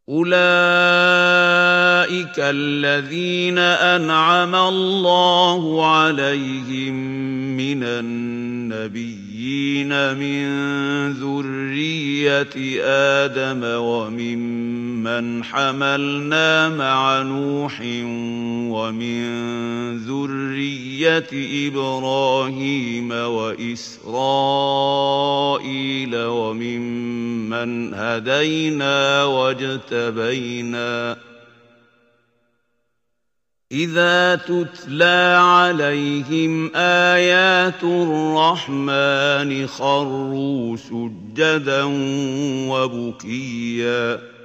أولئك الذين أنعم الله عليهم من النبيين من ذرية آدم وممن حملنا مع نوح ومن ذرية إبراهيم وإسرائيل وممن هدينا واجتبينا إذا تتلى عليهم آيات الرحمن خروا سجدا وبكيا